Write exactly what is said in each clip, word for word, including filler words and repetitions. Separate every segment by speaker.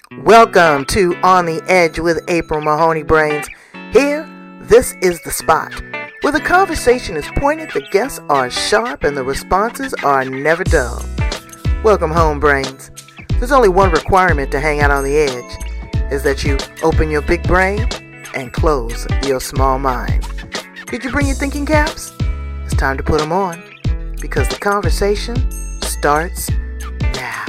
Speaker 1: Welcome to On the Edge with April Mahoney Brains. Here, this is the spot where the conversation is pointed, the guests are sharp, and the responses are never dull. Welcome home, Brains. There's only one requirement to hang out on the edge, is that you open your big brain and close your small mind. Did you bring your thinking caps? It's time to put them on, because the conversation starts now.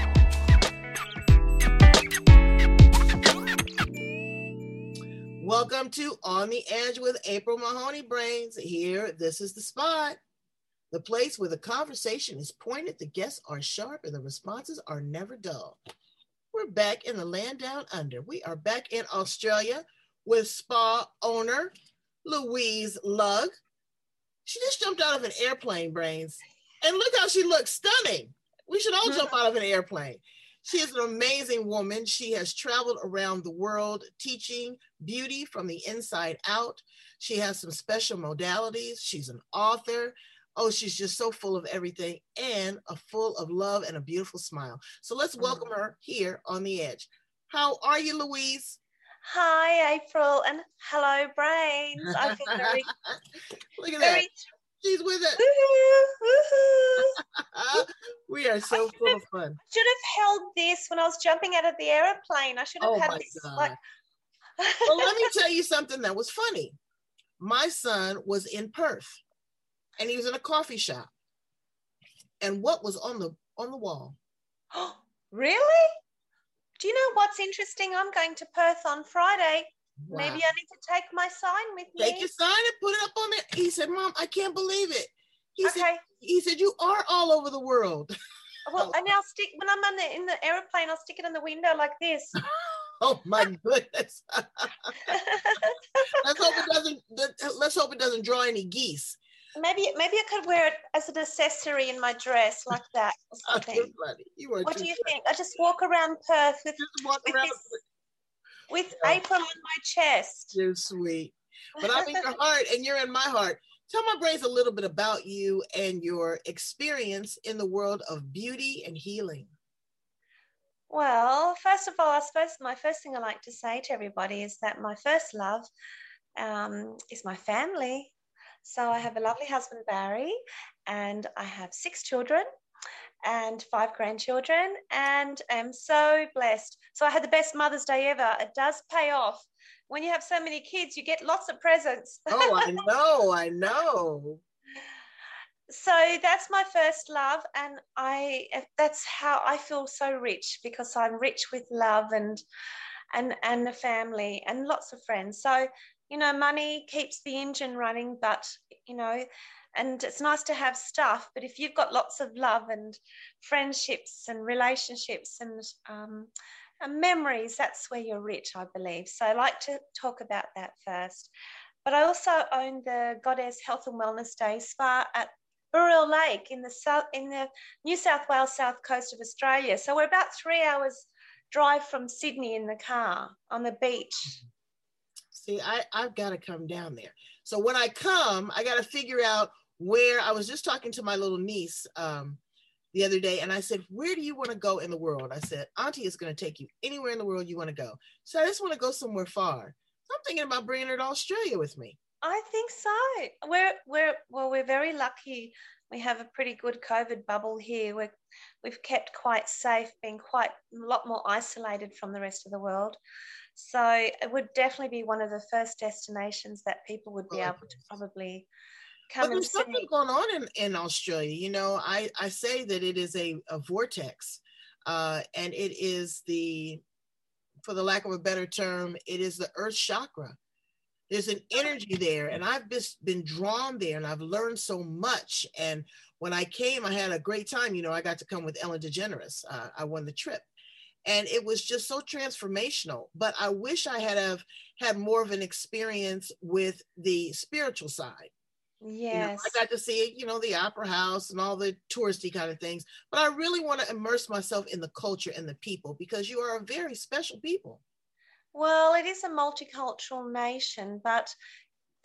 Speaker 1: Welcome to On the Edge with April Mahoney Brains. Here, this is the spot. The place where the conversation is pointed, the guests are sharp, and the responses are never dull. We're back in the land down under. We are back in Australia with spa owner Louise Lugg. She just jumped out of an airplane, Brains. And look how she looks, stunning. We should all jump out of an airplane. She is an amazing woman. She has traveled around the world teaching beauty from the inside out. She has some special modalities. She's an author. Oh, she's just so full of everything and a full of love and a beautiful smile. So let's welcome her here on the edge. How are you, Louise?
Speaker 2: Hi, April, and hello, Brains. I feel very,
Speaker 1: look at
Speaker 2: very...
Speaker 1: that. She's with it.
Speaker 2: Woo-hoo, woo-hoo.
Speaker 1: We are so full of fun.
Speaker 2: I should have held this when I was jumping out of the airplane. I should have
Speaker 1: Oh
Speaker 2: had
Speaker 1: my
Speaker 2: this.
Speaker 1: God.
Speaker 2: Like...
Speaker 1: Well, let me tell you something that was funny. My son was in Perth, and he was in a coffee shop. And what was on the on the wall?
Speaker 2: Really? Do you know what's interesting? I'm going to Perth on Friday. Wow. Maybe I need to take my sign with me.
Speaker 1: Take your sign and put it up on there. He said, Mom, I can't believe it. He
Speaker 2: okay.
Speaker 1: said, he said, you are all over the world.
Speaker 2: Well, and I'll stick, when I'm on the, in the airplane, I'll stick it on the window like this.
Speaker 1: Oh my goodness. let's hope it doesn't, let's hope it doesn't draw any geese.
Speaker 2: Maybe maybe I could wear it as an accessory in my dress like that or something.
Speaker 1: Oh, you are
Speaker 2: what do you
Speaker 1: funny.
Speaker 2: think? I just walk around Perth with,
Speaker 1: walk
Speaker 2: with,
Speaker 1: around.
Speaker 2: This, with oh. April on my chest.
Speaker 1: You're sweet. But I'm in your heart and you're in my heart. Tell my brains a little bit about you and your experience in the world of beauty and healing.
Speaker 2: Well, first of all, I suppose my first thing I like to say to everybody is that my first love um, is my family. So I have a lovely husband, Barry, and I have six children and five grandchildren, and I'm so blessed. So I had the best Mother's Day ever. It does pay off. When you have so many kids, you get lots of presents.
Speaker 1: Oh, I know, I know.
Speaker 2: So that's my first love, and I that's how I feel so rich, because I'm rich with love and and and a family and lots of friends. So, you know, money keeps the engine running, but, you know, and it's nice to have stuff, but if you've got lots of love and friendships and relationships and, um, and memories, that's where you're rich, I believe. So I like to talk about that first. But I also own the Goddess Health and Wellness Day Spa at Burrell Lake in the south, in the New South Wales south coast of Australia. So we're about three hours drive from Sydney in the car on the beach.
Speaker 1: See, I, I've got to come down there. So when I come, I got to figure out where. I was just talking to my little niece um, the other day, and I said, where do you want to go in the world? I said, Auntie is going to take you anywhere in the world you want to go. So I just want to go somewhere far. So I'm thinking about bringing her to Australia with me.
Speaker 2: I think so. We're, we're, well, we're very lucky. We have a pretty good COVID bubble here. We're, we've kept quite safe, been quite a lot more isolated from the rest of the world. So it would definitely be one of the first destinations that people would be oh, able to probably come
Speaker 1: but
Speaker 2: and
Speaker 1: there's
Speaker 2: see.
Speaker 1: Something going on in, in Australia. You know, I, I say that it is a, a vortex uh, and it is the, for the lack of a better term, it is the earth chakra. There's an energy there, and I've just been drawn there, and I've learned so much. And when I came, I had a great time. You know, I got to come with Ellen DeGeneres. Uh, I won the trip. And it was just so transformational. But I wish I had have had more of an experience with the spiritual side.
Speaker 2: Yes.
Speaker 1: You know, I got to see, you know, the opera house and all the touristy kind of things. But I really want to immerse myself in the culture and the people, because you are a very special people.
Speaker 2: Well, it is a multicultural nation, but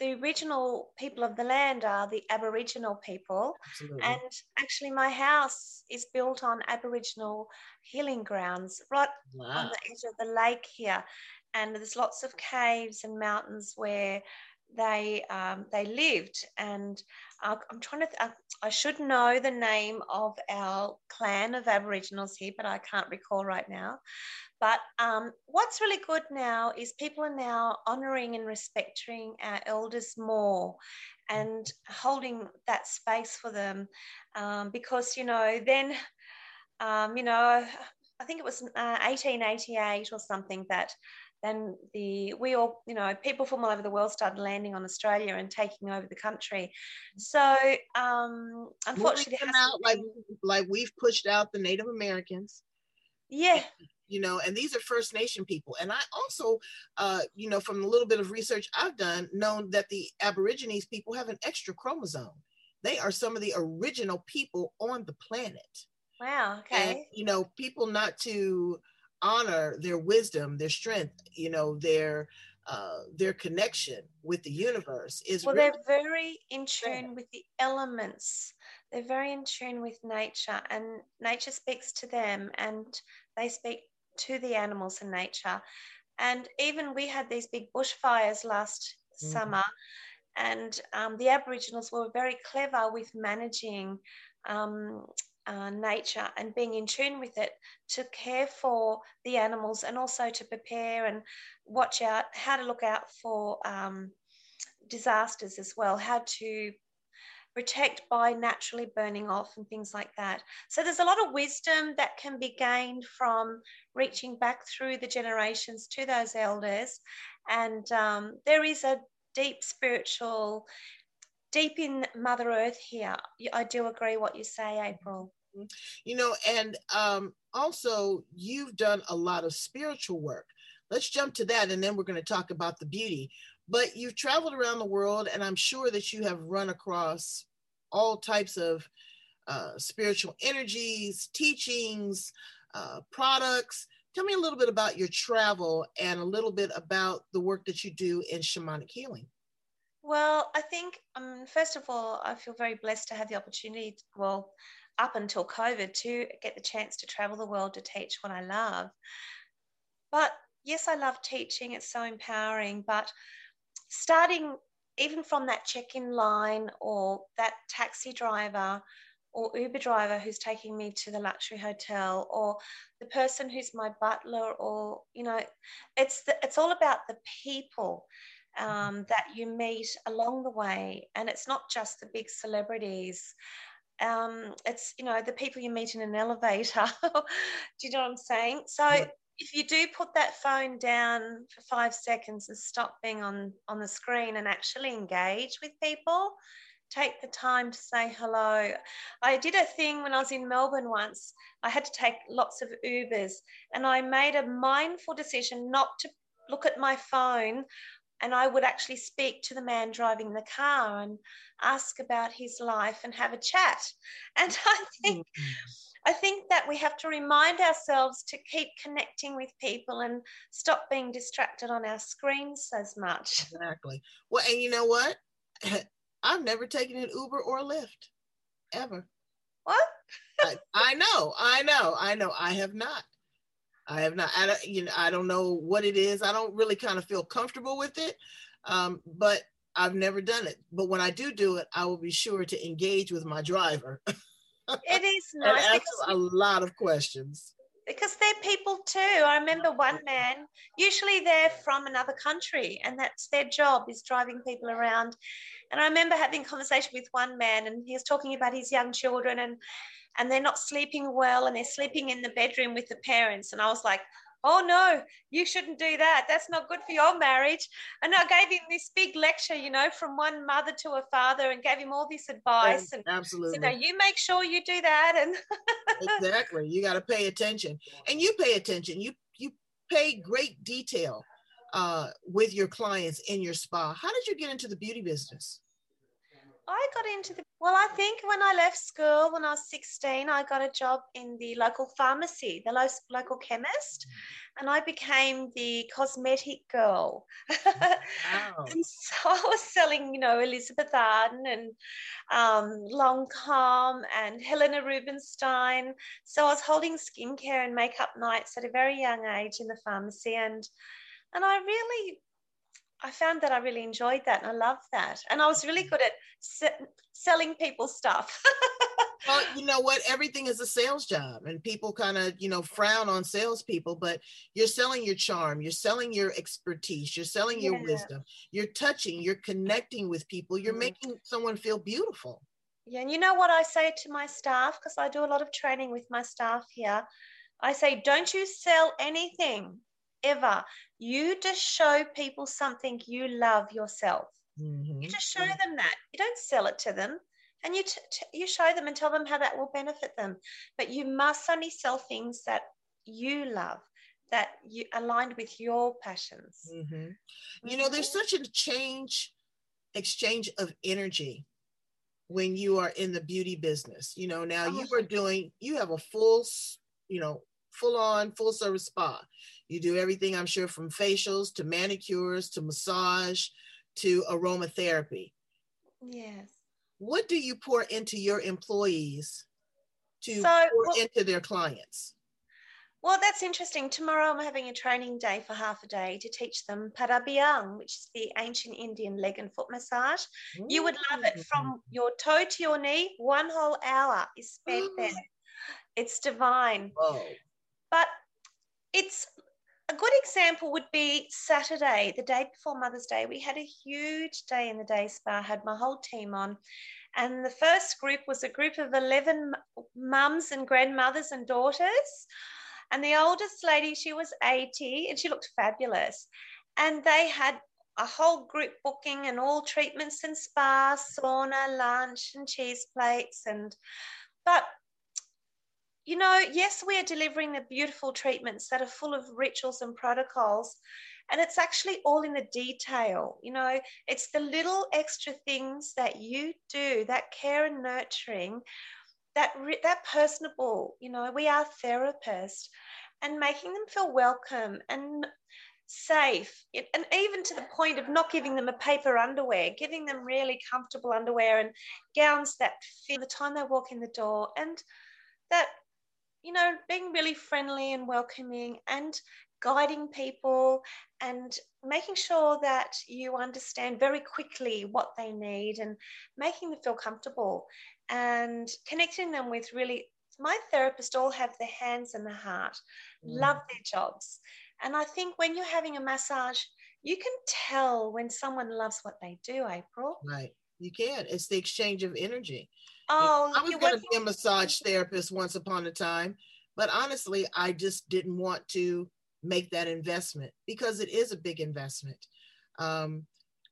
Speaker 2: the original people of the land are the Aboriginal people.
Speaker 1: Absolutely.
Speaker 2: And actually my house is built on Aboriginal healing grounds, right
Speaker 1: Wow.
Speaker 2: on the edge of the lake here. And there's lots of caves and mountains where they um, they lived. And uh, I'm trying to, th- uh, I should know the name of our clan of Aboriginals here, but I can't recall right now. But um, what's really good now is people are now honouring and respecting our elders more and holding that space for them, um, because, you know, then, um, you know, I think it was uh, eighteen eighty-eight or something that then the we all, you know, people from all over the world started landing on Australia and taking over the country. So um, unfortunately,
Speaker 1: Moving them out like like we've pushed out the Native Americans.
Speaker 2: Yeah.
Speaker 1: You know, and these are First Nation people. And I also, uh, you know, from a little bit of research I've done, known that the Aborigines people have an extra chromosome. They are some of the original people on the planet.
Speaker 2: Wow. Okay.
Speaker 1: And, you know, people not to honor their wisdom, their strength, you know, their uh, their connection with the universe is
Speaker 2: well,
Speaker 1: really
Speaker 2: they're very in tune with the elements. They're very in tune with nature, and nature speaks to them, and they speak to the animals in nature. And even we had these big bushfires last mm-hmm. summer, and um, the Aboriginals were very clever with managing um, uh, nature and being in tune with it to care for the animals, and also to prepare and watch out how to look out for um, disasters as well, how to protect by naturally burning off and things like that. So there's a lot of wisdom that can be gained from reaching back through the generations to those elders. And um, there is a deep spiritual, deep in Mother Earth here. I do agree what you say, April.
Speaker 1: You know, and um, also you've done a lot of spiritual work. Let's jump to that, and then we're going to talk about the beauty. But you've traveled around the world, and I'm sure that you have run across all types of uh, spiritual energies, teachings, uh, products. Tell me a little bit about your travel and a little bit about the work that you do in shamanic healing.
Speaker 2: Well, I think, um, first of all, I feel very blessed to have the opportunity, to, well, up until COVID, to get the chance to travel the world to teach what I love. But yes, I love teaching. It's so empowering. But starting even from that check-in line, or that taxi driver or Uber driver who's taking me to the luxury hotel, or the person who's my butler, or, you know, it's the, it's all about the people um, that you meet along the way. And it's not just the big celebrities. Um, it's, you know, the people you meet in an elevator. Do you know what I'm saying? So yeah. If you do put that phone down for five seconds and stop being on, on the screen and actually engage with people, take the time to say hello. I did a thing when I was in Melbourne once. I had to take lots of Ubers, and I made a mindful decision not to look at my phone, and I would actually speak to the man driving the car and ask about his life and have a chat. And I think... I think that we have to remind ourselves to keep connecting with people and stop being distracted on our screens as much.
Speaker 1: Exactly. Well, and you know what? I've never taken an Uber or a Lyft, ever.
Speaker 2: What?
Speaker 1: I, I know, I know, I know. I have not. I have not. I don't, you know, I don't know what it is. I don't really kind of feel comfortable with it, um, but I've never done it. But when I do do it, I will be sure to engage with my driver.
Speaker 2: It is nice.
Speaker 1: And ask a lot of questions.
Speaker 2: Because they're people too. I remember one man, usually they're from another country, and that's their job, is driving people around. And I remember having a conversation with one man, and he was talking about his young children, and and they're not sleeping well, and they're sleeping in the bedroom with the parents. And I was like, oh no, you shouldn't do that. That's not good for your marriage. And I gave him this big lecture, you know, from one mother to a father, and gave him all this advice. And
Speaker 1: absolutely.
Speaker 2: So, no, you make sure you do that. And
Speaker 1: exactly. You got to pay attention, and you pay attention. You, you pay great detail uh, with your clients in your spa. How did you get into the beauty business?
Speaker 2: I got into the, well, I think when I left school, when I was sixteen, I got a job in the local pharmacy, the lo- local chemist, and I became the cosmetic girl.
Speaker 1: Wow.
Speaker 2: And so I was selling, you know, Elizabeth Arden and um, Lancome and Helena Rubinstein. So I was holding skincare and makeup nights at a very young age in the pharmacy, and and I really I found that I really enjoyed that and I loved that. And I was really good at se- selling people stuff.
Speaker 1: Well, you know what? Everything is a sales job, and people kind of, you know, frown on salespeople, but you're selling your charm, you're selling your expertise, you're selling your
Speaker 2: Yeah.
Speaker 1: wisdom, you're touching, you're connecting with people, you're
Speaker 2: Mm.
Speaker 1: making someone feel beautiful.
Speaker 2: Yeah, and you know what I say to my staff, because I do a lot of training with my staff here. I say, don't you sell anything ever. You just show people something you love yourself.
Speaker 1: Mm-hmm.
Speaker 2: You just show them that. You don't sell it to them. And you t- t- you show them and tell them how that will benefit them. But you must only sell things that you love, that you aligned with your passions.
Speaker 1: Mm-hmm. You know, there's such a change, exchange of energy when you are in the beauty business. You know, now you are doing, you have a full, you know, full on, full service spa. You do everything, I'm sure, from facials to manicures to massage to aromatherapy.
Speaker 2: Yes.
Speaker 1: What do you pour into your employees to
Speaker 2: So,
Speaker 1: pour
Speaker 2: well,
Speaker 1: into their clients?
Speaker 2: well, that's interesting. Tomorrow I'm having a training day for half a day to teach them Parabiang, which is the ancient Indian leg and foot massage. Mm. You would love it. From your toe to your knee, one whole hour is spent there. It's divine.
Speaker 1: Oh.
Speaker 2: But it's a good example would be Saturday, the day before Mother's Day. We had a huge day in the day spa, I had my whole team on. And the first group was a group of eleven mums and grandmothers and daughters. And the oldest lady, she was eighty and she looked fabulous. And they had a whole group booking and all treatments and spa, sauna, lunch and cheese plates. And but you know, yes, we are delivering the beautiful treatments that are full of rituals and protocols, and it's actually all in the detail. You know, it's the little extra things that you do, that care and nurturing, that that personable. You know, we are therapists, and making them feel welcome and safe, and even to the point of not giving them a paper underwear, giving them really comfortable underwear and gowns that fit the time they walk in the door, and that, you know, being really friendly and welcoming and guiding people and making sure that you understand very quickly what they need and making them feel comfortable and connecting them with really, my therapists all have their hands and the heart, mm. love their jobs. And I think when you're having a massage, you can tell when someone loves what they do, April.
Speaker 1: Right. You can. It's the exchange of energy.
Speaker 2: Oh,
Speaker 1: I was going to be a massage therapist once upon a time, but honestly, I just didn't want to make that investment because it is a big investment. Um,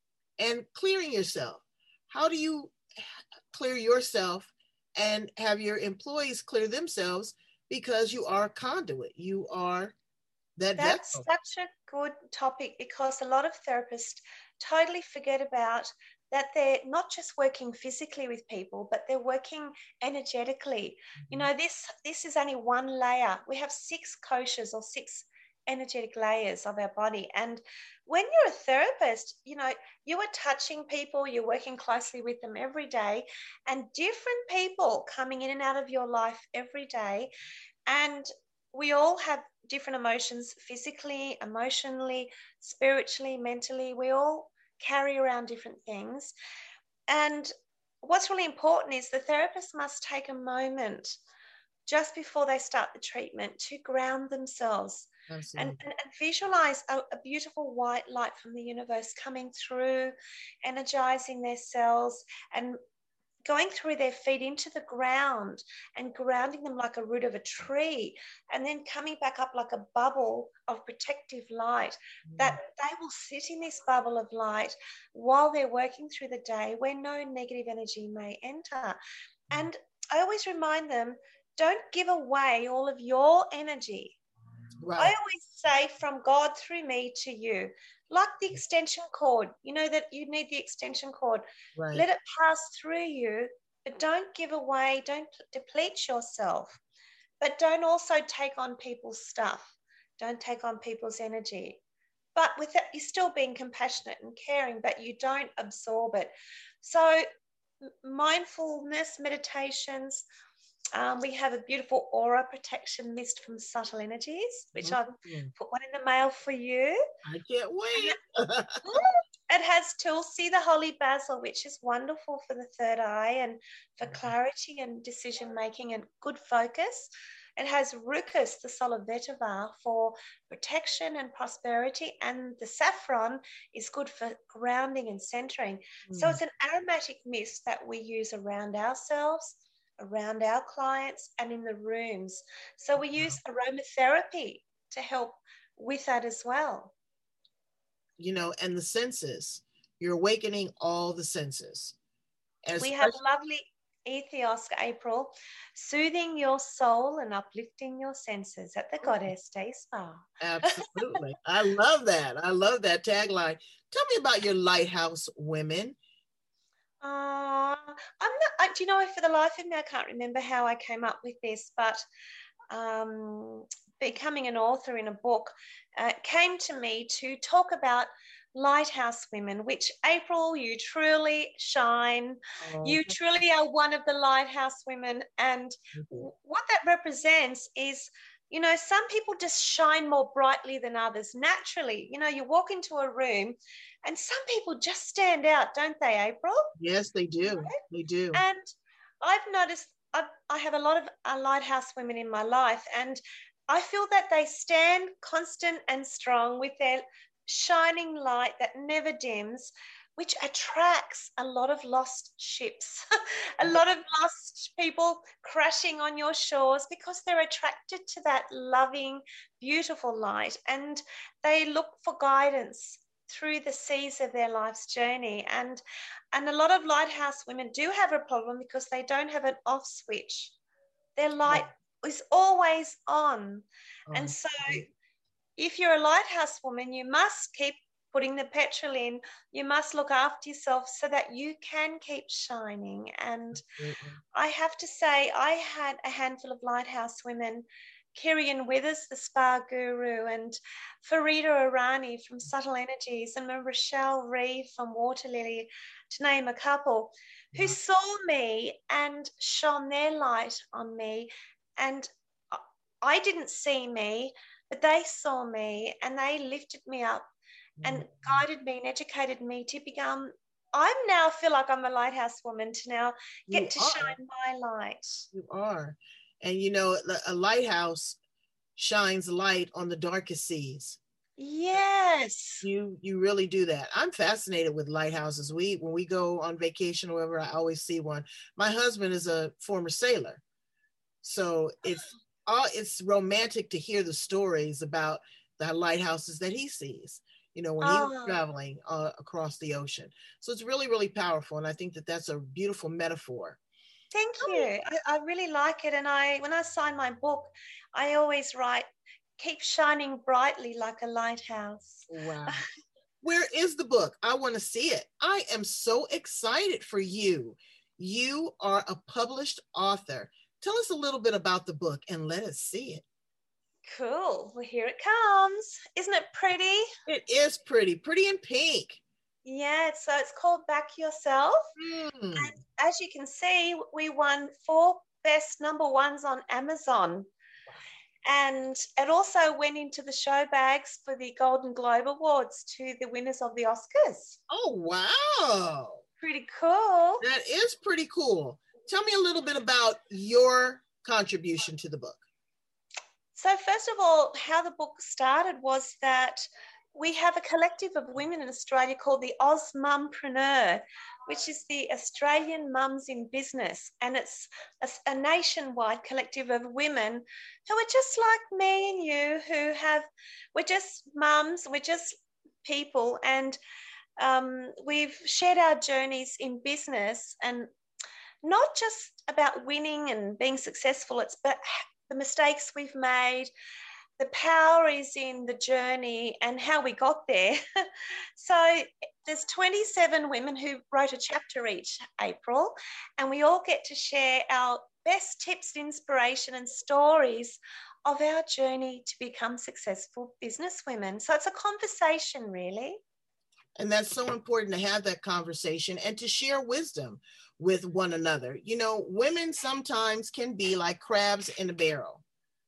Speaker 1: and clearing yourself. How do you clear yourself and have your employees clear themselves, because you are a conduit. You are that
Speaker 2: That's
Speaker 1: vessel.
Speaker 2: Such a good topic, because a lot of therapists totally forget about that they're not just working physically with people, but they're working energetically. Mm-hmm. You know, this this is only one layer. We have six koshas or six energetic layers of our body. And when you're a therapist, you know, you are touching people, you're working closely with them every day, and different people coming in and out of your life every day. And we all have different emotions, physically, emotionally, spiritually, mentally. We all carry around different things. And what's really important is the therapist must take a moment just before they start the treatment to ground themselves and, and, and visualize a, a beautiful white light from the universe coming through, energizing their cells and going through their feet into the ground and grounding them like a root of a tree, and then coming back up like a bubble of protective light, mm. that they will sit in this bubble of light while they're working through the day where no negative energy may enter. Mm. And I always remind them, don't give away all of your energy.
Speaker 1: Right.
Speaker 2: I always say from God through me to you, like the extension cord, you know that you need the extension cord.
Speaker 1: Right.
Speaker 2: Let it pass through you, but don't give away, don't deplete yourself, but don't also take on people's stuff. Don't take on people's energy. But with that, you're still being compassionate and caring, but you don't absorb it. So mindfulness meditations, um, we have a beautiful aura protection mist from Subtle Energies, which I've put one in the mail for you.
Speaker 1: I can't wait.
Speaker 2: It has Tulsi, the holy basil, which is wonderful for the third eye and for clarity and decision making and good focus. It has Rucus, the solar vetiver, for protection and prosperity, and the saffron is good for grounding and centering. Mm. So it's an aromatic mist that we use around ourselves, around our clients, and in the rooms. So we use aromatherapy to help with that as well.
Speaker 1: You know, and the senses, you're awakening all the senses. As
Speaker 2: we have lovely Ethos, April, soothing your soul and uplifting your senses at the Goddess Day Spa.
Speaker 1: Absolutely. I love that. I love that tagline. Tell me about your lighthouse women.
Speaker 2: Uh, I'm not, I, do you know, for the life of me, I can't remember how I came up with this, but um, becoming an author in a book uh, came to me to talk about lighthouse women, which, April, you truly shine. Oh. You truly are one of the lighthouse women. And mm-hmm. what that represents is, you know, some people just shine more brightly than others naturally. You know, you walk into a room and some people just stand out, don't they, April?
Speaker 1: Yes, they do. Right? They do.
Speaker 2: And I've noticed I've, I have a lot of uh, lighthouse women in my life, and I feel that they stand constant and strong with their shining light that never dims, which attracts a lot of lost ships, a lot of lost people crashing on your shores because they're attracted to that loving, beautiful light, and they look for guidance through the seas of their life's journey. And, and a lot of lighthouse women do have a problem because they don't have an off switch. Their light yeah. is always on. Oh, and so if you're a lighthouse woman, you must keep putting the petrol in. You must look after yourself so that you can keep shining. And mm-hmm. I have to say, I had a handful of lighthouse women, Kirian Withers, the spa guru, and Farida Arani from Subtle Energies, and Rochelle Reeve from Water Lily, to name a couple, who yeah. saw me and shone their light on me. And I didn't see me, but they saw me and they lifted me up and mm-hmm. guided me and educated me to become, I now feel like I'm a lighthouse woman to now get you to are. shine my light.
Speaker 1: You are. And, you know, a lighthouse shines light on the darkest seas.
Speaker 2: Yes.
Speaker 1: You you really do that. I'm fascinated with lighthouses. We when we go on vacation or wherever, I always see one. My husband is a former sailor. So it's all it's romantic to hear the stories about the lighthouses that he sees, you know, when oh. he's traveling uh, across the ocean. So it's really, really powerful. And I think that that's a beautiful metaphor.
Speaker 2: Thank you. I, I really like it. And I, when I sign my book, I always write, keep shining brightly like a lighthouse.
Speaker 1: Wow. Where is the book? I want to see it. I am so excited for you. You are a published author. Tell us a little bit about the book and let us see it.
Speaker 2: Cool. Well, here it comes. Isn't it pretty?
Speaker 1: It is pretty. Pretty in pink.
Speaker 2: Yeah, so it's called Back Yourself. Mm. And as you can see, we won four best number ones on Amazon. And it also went into the show bags for the Golden Globe Awards to the winners of the Oscars.
Speaker 1: Oh, wow.
Speaker 2: Pretty cool.
Speaker 1: That is pretty cool. Tell me a little bit about your contribution to the book.
Speaker 2: So first of all, how the book started was that we have a collective of women in Australia called the Oz Mumpreneur, which is the Australian Mums in Business. And it's a, a nationwide collective of women who are just like me and you, who have, we're just mums, we're just people. And um, we've shared our journeys in business, and not just about winning and being successful, it's but the mistakes we've made, the power is in the journey and how we got there. So there's twenty-seven women who wrote a chapter each, April, and we all get to share our best tips, inspiration and stories of our journey to become successful businesswomen. So it's a conversation, really.
Speaker 1: And that's so important to have that conversation and to share wisdom with one another. You know, women sometimes can be like crabs in a barrel.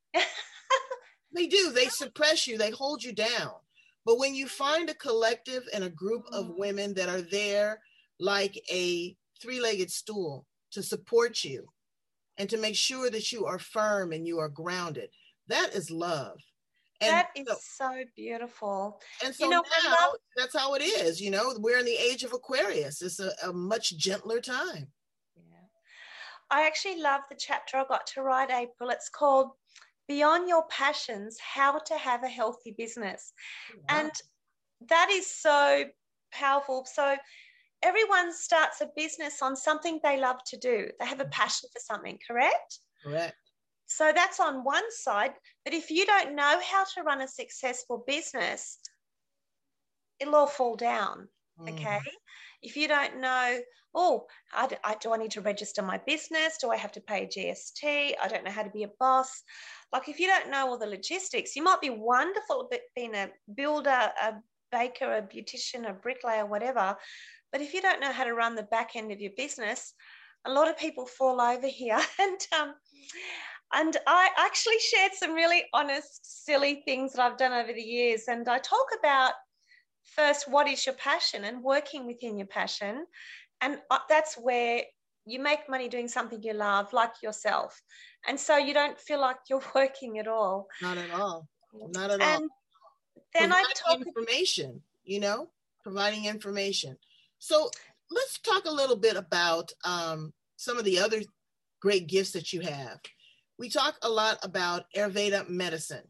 Speaker 1: They do. They suppress you. They hold you down. But when you find a collective and a group of women that are there like a three-legged stool to support you and to make sure that you are firm and you are grounded, that is love. And
Speaker 2: that is
Speaker 1: so,
Speaker 2: so beautiful.
Speaker 1: And so
Speaker 2: you know,
Speaker 1: now
Speaker 2: love,
Speaker 1: that's how it is. You know, we're in the age of Aquarius. It's a, a much gentler time.
Speaker 2: Yeah. I actually love the chapter I got to write, April. It's called Beyond Your Passions, How to Have a Healthy Business. Wow. And that is so powerful. So everyone starts a business on something they love to do. They have a passion for something, correct?
Speaker 1: Correct.
Speaker 2: So that's on one side. But if you don't know how to run a successful business, it'll all fall down, mm. okay? If you don't know, oh, I, I, do I need to register my business? Do I have to pay G S T? I don't know how to be a boss. Like if you don't know all the logistics, you might be wonderful at being a builder, a baker, a beautician, a bricklayer, whatever. But if you don't know how to run the back end of your business, a lot of people fall over here. And um, and I actually shared some really honest, silly things that I've done over the years. And I talk about first, what is your passion and working within your passion. And that's where you make money doing something you love, like yourself. And so you don't feel like you're working at all.
Speaker 1: Not at all. Not at
Speaker 2: and
Speaker 1: all.
Speaker 2: Then
Speaker 1: providing
Speaker 2: I talk
Speaker 1: information, you know, providing information. So let's talk a little bit about um, some of the other great gifts that you have. We talk a lot about Ayurveda medicine.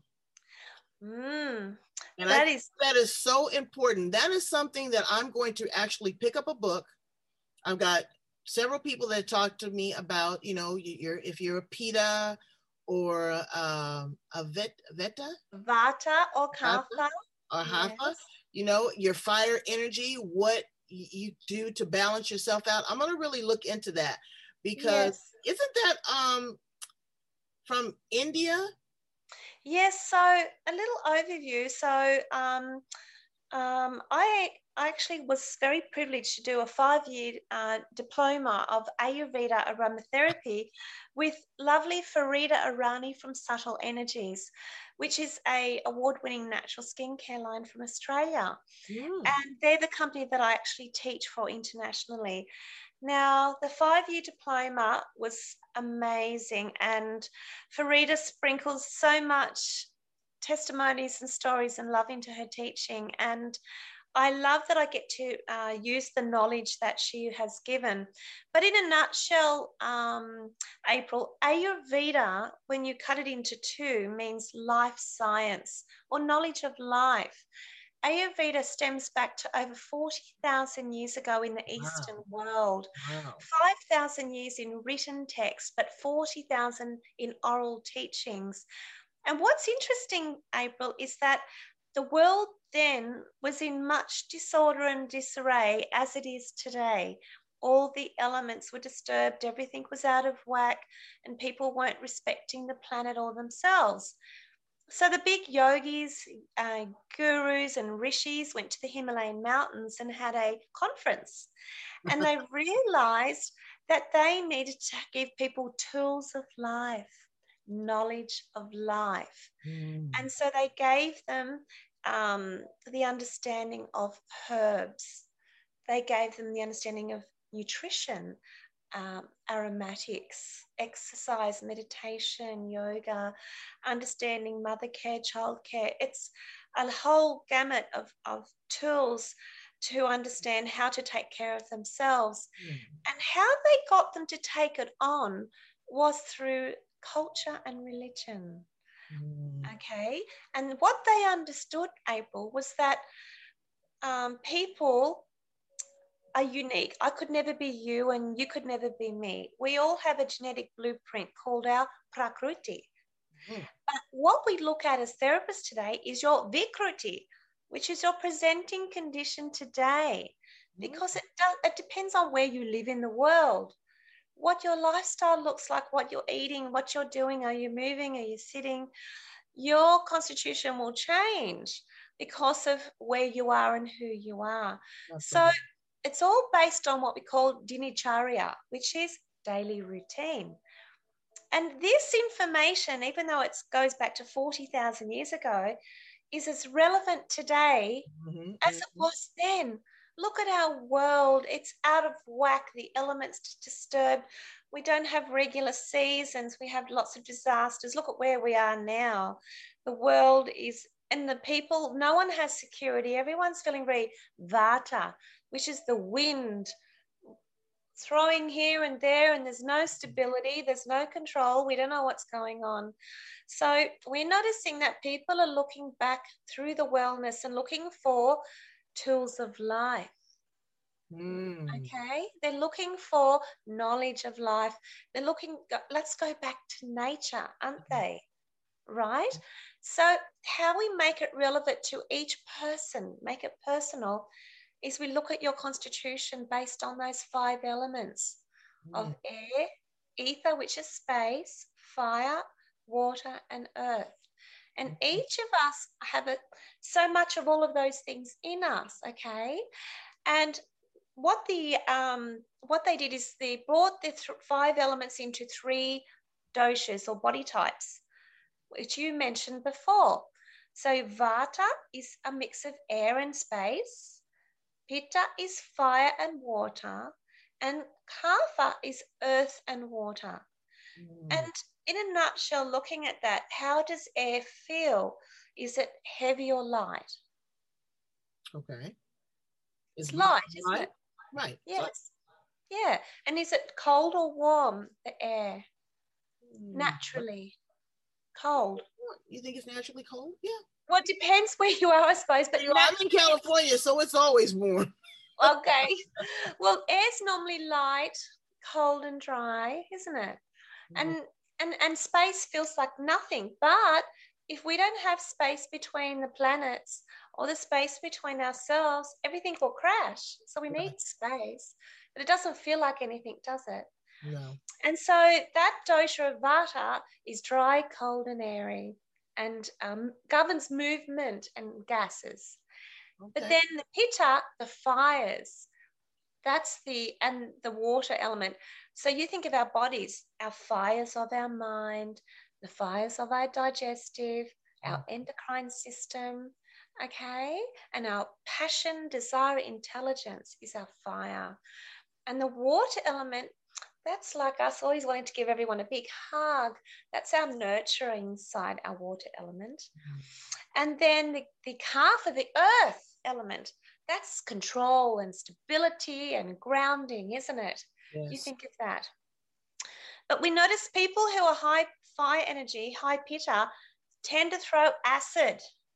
Speaker 2: Mm,
Speaker 1: and
Speaker 2: that
Speaker 1: I
Speaker 2: is
Speaker 1: that is so important. That is something that I'm going to actually pick up a book. I've got several people that talk to me about, you know, you're if you're a Pitta or um, a vet, Veta?
Speaker 2: Vata or Kapha.
Speaker 1: Or Hatha, yes. You know, your fire energy, what you do to balance yourself out. I'm going to really look into that because yes. Isn't that um, from India?
Speaker 2: Yes, so a little overview. So um, um, I, I actually was very privileged to do a five-year uh, diploma of Ayurveda aromatherapy with lovely Farida Arani from Subtle Energies, which is a award-winning natural skincare line from Australia. Mm. And they're the company that I actually teach for internationally. Now, the five-year diploma was amazing, and Farida sprinkles so much testimonies and stories and love into her teaching, and I love that I get to uh, use the knowledge that she has given. But in a nutshell, um, April, Ayurveda, when you cut it into two, means life science or knowledge of life. Ayurveda stems back to over forty thousand years ago in the wow. Eastern world, wow. five thousand years in written text, but forty thousand in oral teachings. And what's interesting, April, is that the world then was in much disorder and disarray as it is today. All the elements were disturbed, everything was out of whack, and people weren't respecting the planet or themselves. So the big yogis, uh, gurus and rishis went to the Himalayan mountains and had a conference. And they realized that they needed to give people tools of life, knowledge of life. Mm. And so they gave them um, the understanding of herbs. They gave them the understanding of nutrition, Um, aromatics, exercise, meditation, yoga, understanding mother care, child care. It's a whole gamut of, of tools to understand how to take care of themselves. Mm. And how they got them to take it on was through culture and religion. Mm. Okay. And what they understood, April, was that um, people are unique. I could never be you and you could never be me. We all have a genetic blueprint called our Prakriti.
Speaker 1: Mm.
Speaker 2: But what we look at as therapists today is your Vikruti, which is your presenting condition today, because it does, it depends on where you live in the world, what your lifestyle looks like, what you're eating, what you're doing. Are you moving? Are you sitting? Your constitution will change because of where you are and who you are.
Speaker 1: That's
Speaker 2: So
Speaker 1: right.
Speaker 2: it's all based on what we call dinicharya, which is daily routine. And this information, even though it goes back to forty thousand years ago, is as relevant today
Speaker 1: Mm-hmm.
Speaker 2: as it was then. Look at our world. It's out of whack. The elements disturbed. We don't have regular seasons. We have lots of disasters. Look at where we are now. The world is, and the people, no one has security. Everyone's feeling very vata, which is the wind throwing here and there, and there's no stability, there's no control. We don't know what's going on. So we're noticing that people are looking back through the wellness and looking for tools of life.
Speaker 1: Mm.
Speaker 2: Okay, they're looking for knowledge of life. They're looking, let's go back to nature, aren't they? Right? So how we make it relevant to each person, make it personal, is we look at your constitution based on those five elements
Speaker 1: Mm.
Speaker 2: of air, ether, which is space, fire, water, and earth. And each of us have a, so much of all of those things in us, okay? And what the um, what they did is they brought the th- five elements into three doshas or body types, which you mentioned before. So Vata is a mix of air and space. Pitta is fire and water, and Kapha is earth and water.
Speaker 1: Mm.
Speaker 2: And in a nutshell, looking at that, how does air feel? Is it heavy or light?
Speaker 1: Okay.
Speaker 2: It's light, isn't
Speaker 1: light?
Speaker 2: it?
Speaker 1: Right.
Speaker 2: Yes. Yeah. And is it cold or warm, the air?
Speaker 1: Mm.
Speaker 2: Naturally cold.
Speaker 1: You think it's naturally cold? Yeah.
Speaker 2: Well, it depends where you are, I suppose. But
Speaker 1: You know, I'm in California, so it's always warm.
Speaker 2: Okay. Well, air's normally light, cold and dry, isn't it?
Speaker 1: Mm.
Speaker 2: And and and space feels like nothing. But if we don't have space between the planets or the space between ourselves, everything will crash. So we
Speaker 1: Right.
Speaker 2: need space. But it doesn't feel like anything, does it?
Speaker 1: No.
Speaker 2: And so that dosha of Vata is dry, cold, and airy, and um, governs movement and gases.
Speaker 1: Okay.
Speaker 2: But then the Pitta, the fires, that's the, and the water element. So you think of our bodies, our fires of our mind, the fires of our digestive, our endocrine system, okay? And our passion, desire, intelligence is our fire. And the water element, that's like us always wanting to give everyone a big hug. That's our nurturing side, our water element. Mm. And then the, the Kapha, the earth element, that's control and stability and grounding, isn't it?
Speaker 1: Yes.
Speaker 2: You think of that. But we notice people who are high fire energy, high pitta, tend to throw acid.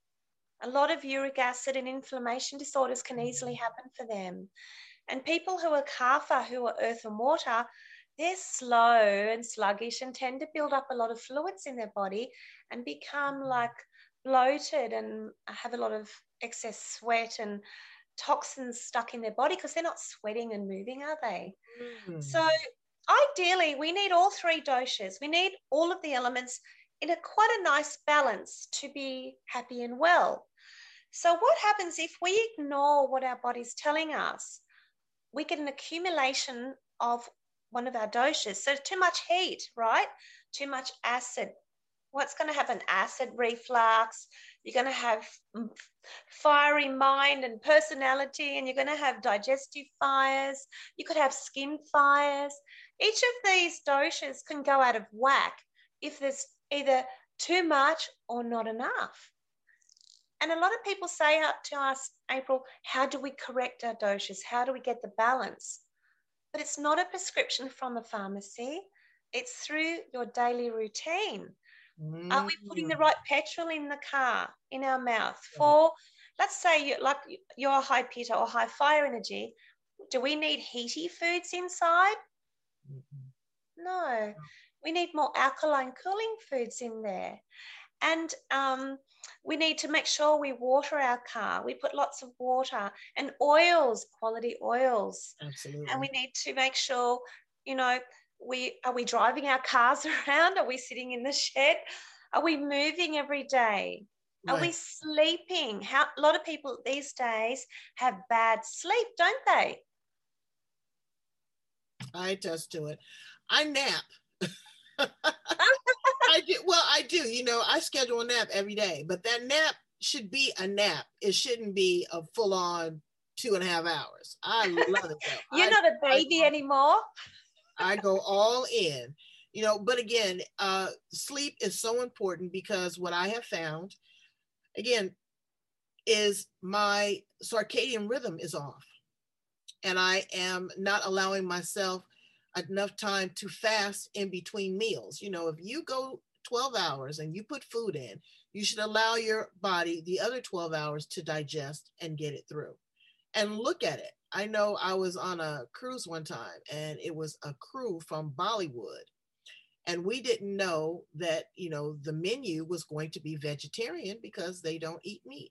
Speaker 2: A lot of uric acid and inflammation disorders can easily happen for them. And people who are Kapha, who are earth and water, they're slow and sluggish and tend to build up a lot of fluids in their body and become like bloated and have a lot of excess sweat and toxins stuck in their body because they're not sweating and moving, are they? Mm. So ideally, we need all three doshas. We need all of the elements in a quite a nice balance to be happy and well. So what happens if we ignore what our body's telling us? We get an accumulation of one of our doshas. So too much heat, right? Too much acid. What's going to happen? Acid reflux. You're going to have fiery mind and personality, and you're going to have digestive fires. You could have skin fires. Each of these doshas can go out of whack if there's either too much or not enough. And a lot of people say to us, April, how do we correct our doshas? How do we get the balance? But it's not a prescription from a pharmacy. It's through your daily routine. Mm. Are we putting the right petrol in the car, in our mouth? For, let's say, you, like you're high pitta or high fire energy, do we need heaty foods inside? Mm-hmm. No. We need more alkaline cooling foods in there. And um, we need to make sure we water our car. We put lots of water and oils, quality oils.
Speaker 1: Absolutely.
Speaker 2: And we need to make sure, you know, we are we driving our cars around? Are we sitting in the shed? Are we moving every day? Are
Speaker 1: Right.
Speaker 2: we sleeping? How a lot of people these days have bad sleep, don't they?
Speaker 1: I attest to it. I nap. I do. Well, I do. You know, I schedule a nap every day, but that nap should be a nap. It shouldn't be a full-on two and a half hours. I love it though.
Speaker 2: You're
Speaker 1: I,
Speaker 2: not a baby
Speaker 1: I,
Speaker 2: anymore.
Speaker 1: I go all in. You know, but again, uh, sleep is so important because what I have found, again, is my circadian rhythm is off, and I am not allowing myself enough time to fast in between meals. You know, if you go twelve hours and you put food in, you should allow your body the other twelve hours to digest and get it through. And look at it. I know I was on a cruise one time, and it was a crew from Bollywood. And we didn't know that, you know, the menu was going to be vegetarian because they don't eat meat.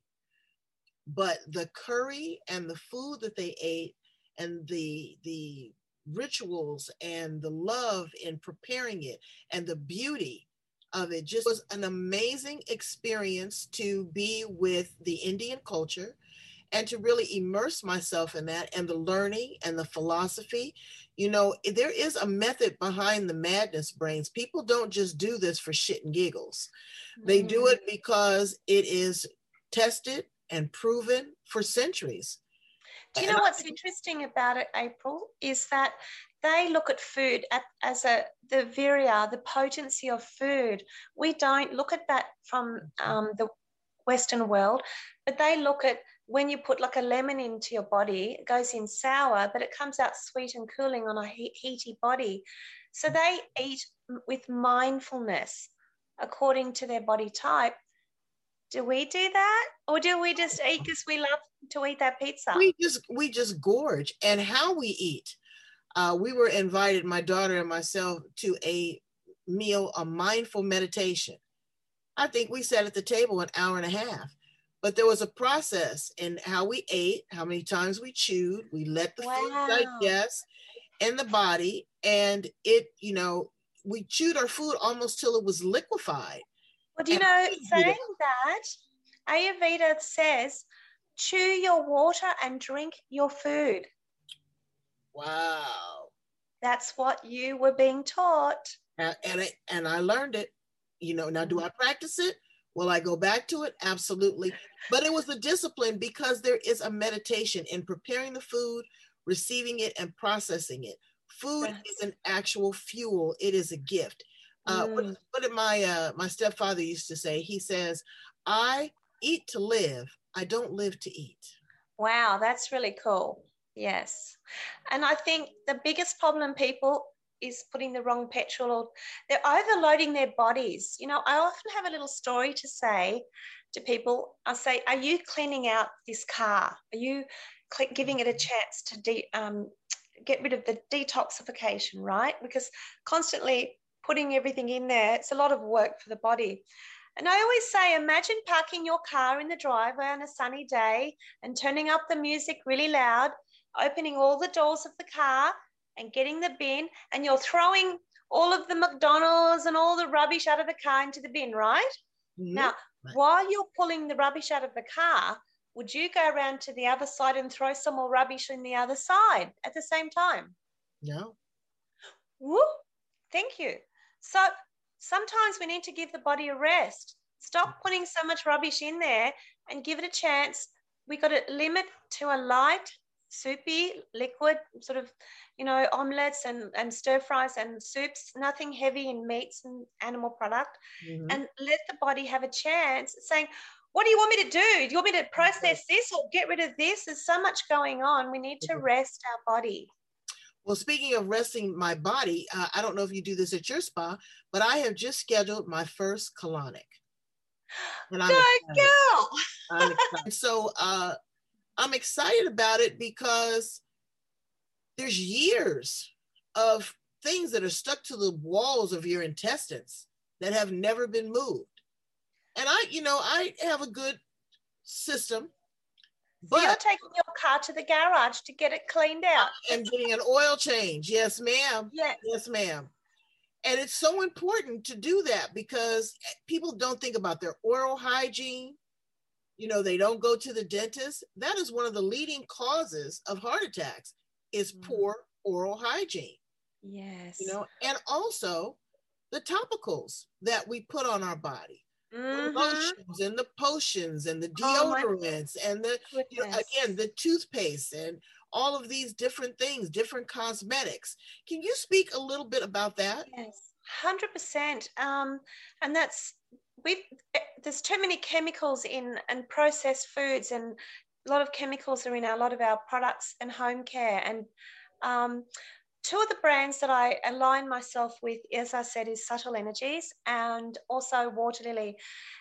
Speaker 1: But the curry and the food that they ate, and the the rituals and the love in preparing it and the beauty of it just was an amazing experience to be with the Indian culture and to really immerse myself in that, and the learning and the philosophy. You know, there is a method behind the madness, brains. People don't just do this for shit and giggles. They do it because it is tested and proven for centuries.
Speaker 2: Do you know what's interesting about it, April, is that they look at food at, as a the virya, the potency of food. We don't look at that from um, the Western world, but they look at when you put like a lemon into your body, it goes in sour, but it comes out sweet and cooling on a he- heaty body. So they eat with mindfulness according to their body type. Do we do that? Or do we just eat because we love to eat that pizza?
Speaker 1: We just we just gorge. And how we eat. Uh, we were invited, my daughter and myself, to a meal, a mindful meditation. I think we sat at the table an hour and a half. But there was a process in how we ate, how many times we chewed. We let the
Speaker 2: Wow.
Speaker 1: food digest in the body. And it, you know, we chewed our food almost till it was liquefied.
Speaker 2: Well, do you know, saying that, Ayurveda says, chew your water and drink your food.
Speaker 1: Wow.
Speaker 2: That's what you were being taught.
Speaker 1: And, and, it, and I learned it. You know, now do I practice it? Will I go back to it? Absolutely. But it was a discipline because there is a meditation in preparing the food, receiving it, and processing it. Food yes. is an actual fuel. It is a gift. Uh, mm. what, what did my uh, my stepfather used to say? He says, I eat to live. I don't live to eat.
Speaker 2: Wow, that's really cool. Yes. And I think the biggest problem, people, is putting the wrong petrol, or they're overloading their bodies. You know, I often have a little story to say to people. I say, are you cleaning out this car? Are you cl- giving it a chance to de- um, get rid of the detoxification, right? Because constantly putting everything in there, it's a lot of work for the body. And I always say, imagine parking your car in the driveway on a sunny day and turning up the music really loud, opening all the doors of the car and getting the bin, and you're throwing all of the McDonald's and all the rubbish out of the car into the bin, right? Mm-hmm. Now, right. While you're pulling the rubbish out of the car, would you go around to the other side and throw some more rubbish in the other side at the same time?
Speaker 1: No.
Speaker 2: Woo! Thank you. So sometimes we need to give the body a rest. Stop putting so much rubbish in there and give it a chance. We got to limit to a light, soupy, liquid sort of, you know, omelets and, and stir fries and soups, nothing heavy in meats and animal product, mm-hmm. and let the body have a chance saying, what do you want me to do? Do you want me to process this or get rid of this? There's so much going on. We need to rest our body.
Speaker 1: Well, speaking of resting my body, uh, I don't know if you do this at your spa, but I have just scheduled my first colonic.
Speaker 2: And I'm Good girl.
Speaker 1: I'm excited. So uh, I'm excited about it because there's years of things that are stuck to the walls of your intestines that have never been moved. And I, you know, I have a good system.
Speaker 2: But so you're taking your car to the garage to get it cleaned out.
Speaker 1: And getting an oil change. Yes, ma'am.
Speaker 2: Yes.
Speaker 1: Yes, ma'am. And it's so important to do that because people don't think about their oral hygiene. You know, they don't go to the dentist. That is one of the leading causes of heart attacks is mm. poor oral hygiene.
Speaker 2: Yes.
Speaker 1: You know, and also the topicals that we put on our body.
Speaker 2: Mm-hmm.
Speaker 1: The lotions and the potions and the deodorants oh, and the, you know, again, the toothpaste and all of these different things, different cosmetics. Can you speak a little bit about that?
Speaker 2: Yes, one hundred percent. Um, and that's, we there's too many chemicals in and processed foods, and a lot of chemicals are in a lot of our products and home care. And um, two of the brands that I align myself with, as I said, is Subtle Energies and also Water Lily.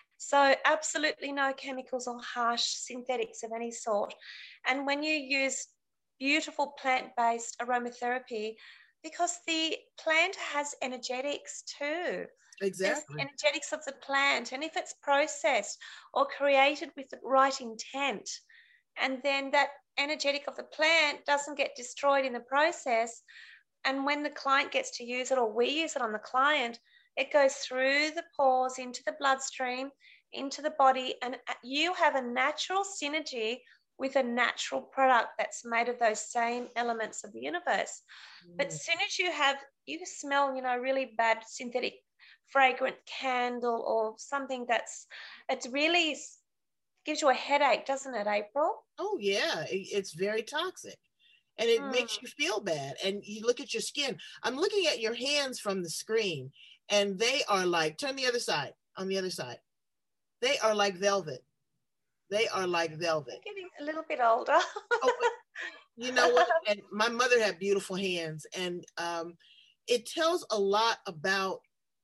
Speaker 2: So absolutely no chemicals or harsh synthetics of any sort. And when you use beautiful plant-based aromatherapy, because the plant has energetics too.
Speaker 1: Exactly.
Speaker 2: There's energetics of the plant. And if it's processed or created with the right intent, and then that energetic of the plant doesn't get destroyed in the process, and when the client gets to use it, or we use it on the client, it goes through the pores into the bloodstream, into the body, and you have a natural synergy with a natural product that's made of those same elements of the universe. Mm. But as soon as you have, you smell, you know, really bad synthetic fragrant candle or something that's, it's really gives you a headache, doesn't it, April?
Speaker 1: Oh, yeah. It's very toxic. And it mm. makes you feel bad. And you look at your skin. I'm looking at your hands from the screen, and they are like, turn the other side, on the other side. They are like velvet. They are like velvet.
Speaker 2: I'm getting a little bit older.
Speaker 1: Oh, you know what? And my mother had beautiful hands. And um, it tells a lot about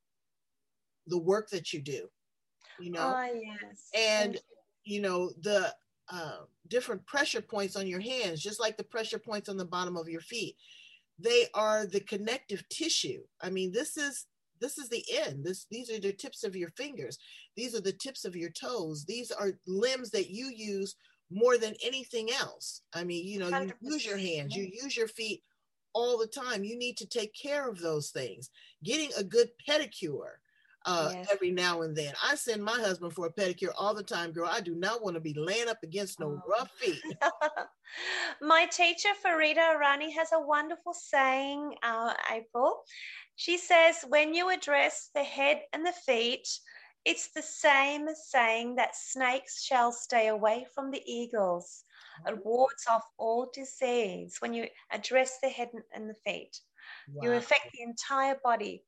Speaker 1: the work that you do, you know?
Speaker 2: Oh, yes.
Speaker 1: And, you know, the uh, different pressure points on your hands, just like the pressure points on the bottom of your feet. They are the connective tissue. I mean, this is this is the end. This these are the tips of your fingers. These are the tips of your toes. These are limbs that you use more than anything else. I mean, you know, you one hundred percent use your hands, you use your feet all the time. You need to take care of those things. Getting a good pedicure uh yes. every now and then. I send my husband for a pedicure all the time, girl. I do not want to be laying up against no oh. rough feet.
Speaker 2: My teacher Farida Arani has a wonderful saying, uh, April. She says, when you address the head and the feet, it's the same as saying that snakes shall stay away from the eagles. It wards off all disease. When you address the head and the feet, wow. You affect the entire body.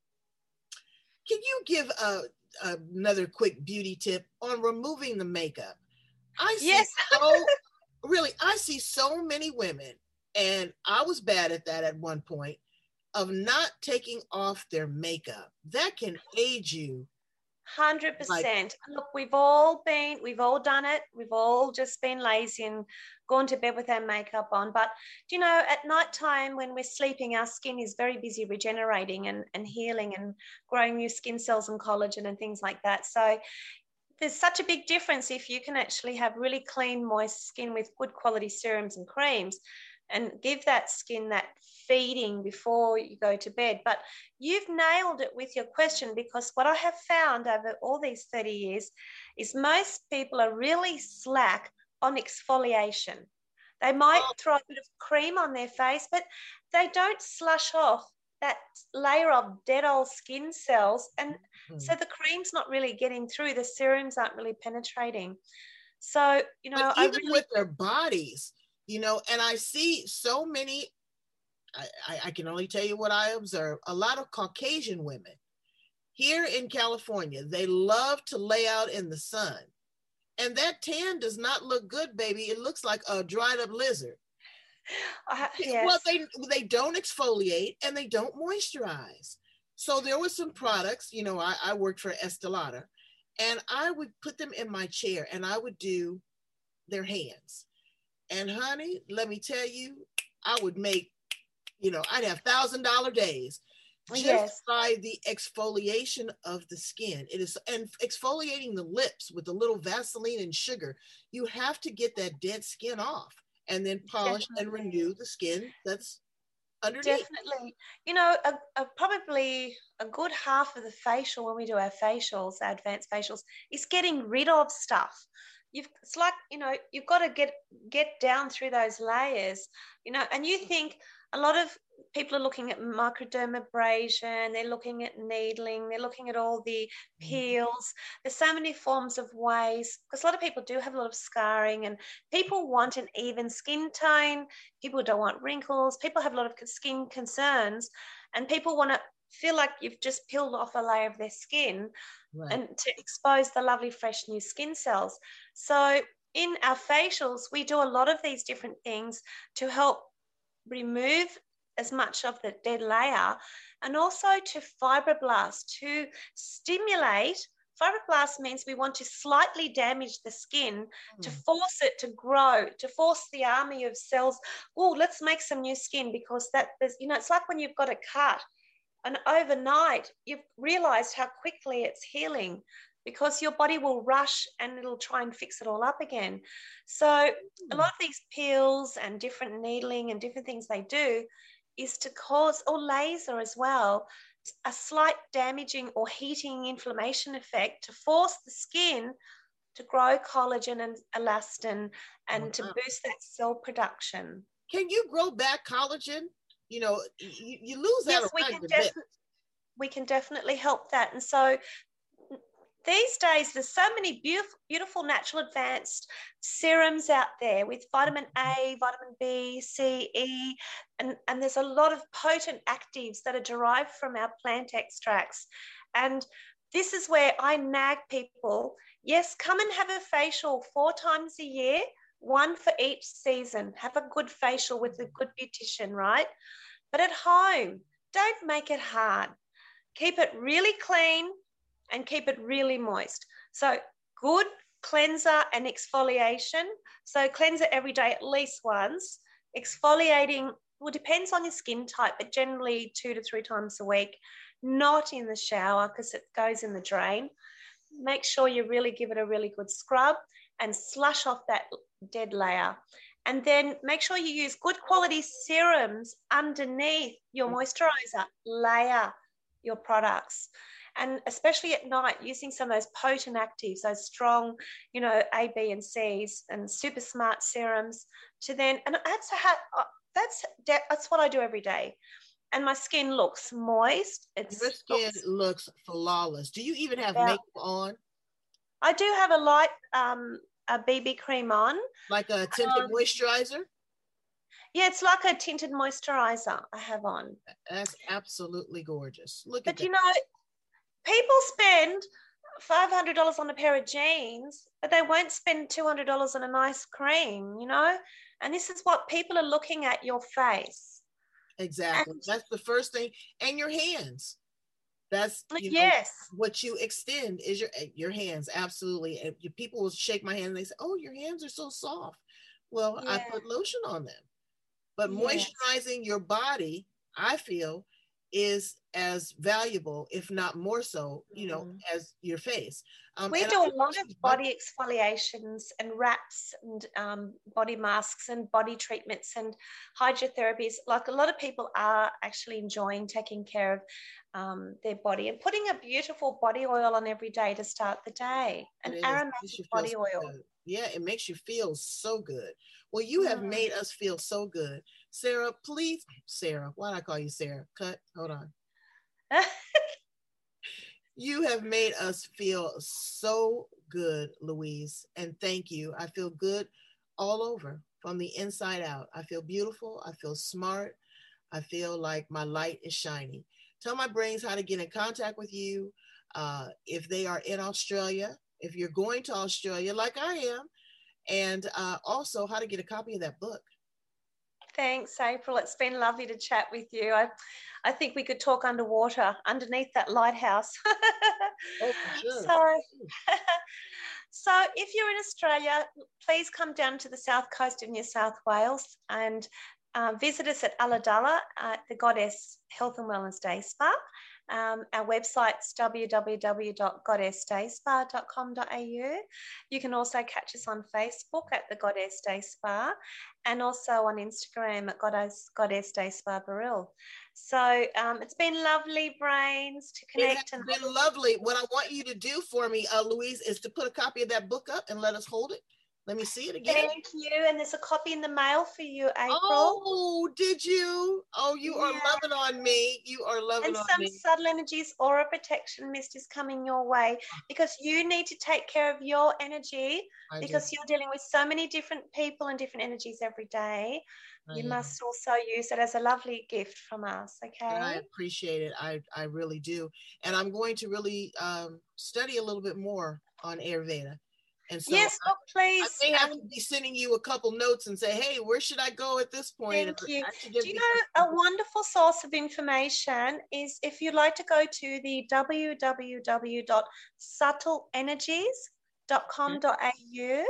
Speaker 1: Can you give a, another quick beauty tip on removing the makeup? I see
Speaker 2: yes.
Speaker 1: so, really, I see so many women, and I was bad at that at one point, of not taking off their makeup. That can age you.
Speaker 2: one hundred percent. Like, look, we've all been, we've all done it. We've all just been lazy and gone to bed with our makeup on. But, you know, at night time when we're sleeping, our skin is very busy regenerating and, and healing and growing new skin cells and collagen and things like that. So there's such a big difference if you can actually have really clean, moist skin with good quality serums and creams and give that skin that feeding before you go to bed. But you've nailed it with your question, because what I have found over all these thirty years is most people are really slack on exfoliation. They might throw a bit of cream on their face, but they don't slush off that layer of dead old skin cells. And mm-hmm. so the cream's not really getting through, the serums aren't really penetrating. So, you know,
Speaker 1: but even I really- with their bodies, you know, and I see so many, I, I can only tell you what I observe, a lot of Caucasian women here in California, they love to lay out in the sun. And that tan does not look good, baby. It looks like a dried up lizard.
Speaker 2: Uh, yes.
Speaker 1: Well, they, they don't exfoliate and they don't moisturize. So there were some products, you know, I, I worked for Estee Lauder, and I would put them in my chair and I would do their hands. And honey, let me tell you, I would make You know, I'd have thousand dollar days just
Speaker 2: Yes.
Speaker 1: by the exfoliation of the skin. It is, and exfoliating the lips with a little Vaseline and sugar. You have to get that dead skin off and then polish
Speaker 2: Definitely.
Speaker 1: and renew the skin that's underneath.
Speaker 2: Definitely. You know, a, a, probably a good half of the facial, when we do our facials, our advanced facials, is getting rid of stuff. You've, it's like, you know, you've got to get get down through those layers, you know, and you think a lot of people are looking at microdermabrasion, they're looking at needling, they're looking at all the peels. There's so many forms of ways, because a lot of people do have a lot of scarring, and people want an even skin tone. People don't want wrinkles. People have a lot of skin concerns, and people want to feel like you've just peeled off a layer of their skin, right, and to expose the lovely fresh new skin cells. So in our facials, we do a lot of these different things to help remove as much of the dead layer, and also to fibroblast, to stimulate. Fibroblast means we want to slightly damage the skin mm. to force it to grow, to force the army of cells. Oh, let's make some new skin, because that there's, you know, it's like when you've got a cut and overnight you've realized how quickly it's healing, because your body will rush and it'll try and fix it all up again. So mm. a lot of these peels and different needling and different things they do is to cause, or laser as well, a slight damaging or heating inflammation effect to force the skin to grow collagen and elastin and wow. to boost that cell production.
Speaker 1: Can you grow back collagen? You know, you, you lose that.
Speaker 2: Yes, we can, defi- we can definitely help that. And so these days, there's so many beautiful, beautiful natural advanced serums out there with vitamin A, vitamin B, C, E, and, and there's a lot of potent actives that are derived from our plant extracts. And this is where I nag people, yes, come and have a facial four times a year, one for each season. Have a good facial with a good beautician, right? But at home, don't make it hard. Keep it really clean and keep it really moist. So good cleanser and exfoliation. So cleanser every day at least once. Exfoliating, well, depends on your skin type, but generally two to three times a week. Not in the shower, because it goes in the drain. Make sure you really give it a really good scrub and slush off that dead layer. And then make sure you use good quality serums underneath your moisturizer. Layer your products. And especially at night, using some of those potent actives, those strong, you know, A, B, and C's, and super smart serums to then, and that's how, that's that's what I do every day. And my skin looks moist. It's,
Speaker 1: Your skin looks, looks flawless. Do you even have yeah. makeup on?
Speaker 2: I do have a light um, a B B cream on.
Speaker 1: Like a tinted um, moisturizer?
Speaker 2: Yeah, it's like a tinted moisturizer I have on.
Speaker 1: That's absolutely gorgeous. Look
Speaker 2: but
Speaker 1: at that.
Speaker 2: But you know, people spend five hundred dollars on a pair of jeans, but they won't spend two hundred dollars on a nice cream, you know? And this is what people are looking at, your face.
Speaker 1: Exactly. And that's the first thing. And your hands. That's you know,
Speaker 2: yes.
Speaker 1: what you extend is your your hands. Absolutely. And people will shake my hand and they say, oh, your hands are so soft. Well, yeah. I put lotion on them. But yes. moisturizing your body, I feel, is as valuable, if not more so, you know, mm. as your face.
Speaker 2: Um, we do I, a lot of body exfoliations and wraps and um, body masks and body treatments and hydrotherapies. Like a lot of people are actually enjoying taking care of um, their body and putting a beautiful body oil on every day to start the day. An aromatic body
Speaker 1: so
Speaker 2: oil.
Speaker 1: Good. Yeah, it makes you feel so good. Well, you have mm. made us feel so good. Sarah, please, Sarah, why did I call you Sarah? Cut, hold on. You have made us feel so good, Louise, and thank you. I feel good all over, from the inside out. I feel beautiful. I feel smart. I feel like my light is shining. Tell my brains how to get in contact with you. Uh, if they are in Australia, if you're going to Australia like I am, and uh, also how to get a copy of that book.
Speaker 2: Thanks, April. It's been lovely to chat with you. I, I think we could talk underwater, underneath that lighthouse.
Speaker 1: Oh, for sure.
Speaker 2: So, so if you're in Australia, please come down to the south coast of New South Wales and uh, visit us at Ulladulla at the Goddess Health and Wellness Day Spa. Um, our website's w w w dot goddess day spa dot com dot a u. You can also catch us on Facebook at the Goddess Day Spa, and also on Instagram at Goddess, Goddess Day Spa Baril. So um, it's been lovely, Brains, to connect.
Speaker 1: It has
Speaker 2: and
Speaker 1: been lovely. What I want you to do for me, uh, Louise, is to put a copy of that book up and let us hold it. Let me see it again.
Speaker 2: Thank you. And there's a copy in the mail for you, April.
Speaker 1: Oh, did you? Oh, you
Speaker 2: yeah.
Speaker 1: are loving on me. You are loving
Speaker 2: and
Speaker 1: on
Speaker 2: some
Speaker 1: me.
Speaker 2: subtle energies, aura protection mist is coming your way, because you need to take care of your energy,
Speaker 1: I
Speaker 2: because
Speaker 1: do.
Speaker 2: you're dealing with so many different people and different energies every day.
Speaker 1: I
Speaker 2: You
Speaker 1: am.
Speaker 2: must also use it as a lovely gift from us, okay?
Speaker 1: And I appreciate it. I, I really do. And I'm going to really um, study a little bit more on Ayurveda. And so
Speaker 2: yes, look, please.
Speaker 1: I may have
Speaker 2: um,
Speaker 1: to be sending you a couple notes and say, hey, where should I go at this point?
Speaker 2: Thank you.
Speaker 1: Do
Speaker 2: you know, a wonderful source of information is, if you'd like to go to the w w w dot subtle energies dot com dot a u.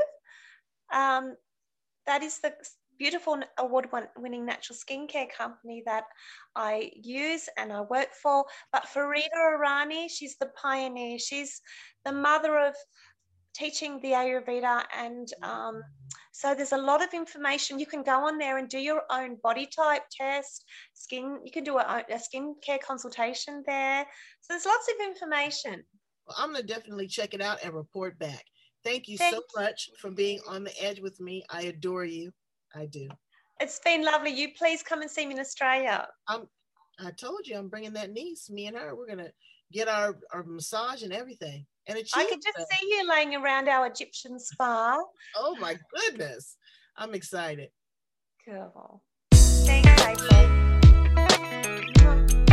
Speaker 2: Um, that is the beautiful award-winning natural skincare company that I use and I work for. But Farida Irani, she's the pioneer. She's the mother of teaching the Ayurveda, and um, so there's a lot of information. You can go on there and do your own body type test, skin. You can do a, a skincare consultation there. So there's lots of information.
Speaker 1: Well, I'm going to definitely check it out and report back. Thank you
Speaker 2: Thank
Speaker 1: so much for being on the edge with me. I adore you. I do.
Speaker 2: It's been lovely. You please come and see me in Australia.
Speaker 1: I'm, I told you I'm bringing that niece. Me and her, we're going to get our, our massage and everything. And
Speaker 2: I could just see you laying around our Egyptian spa.
Speaker 1: Oh my goodness. I'm excited.
Speaker 2: Cool. Thanks, April.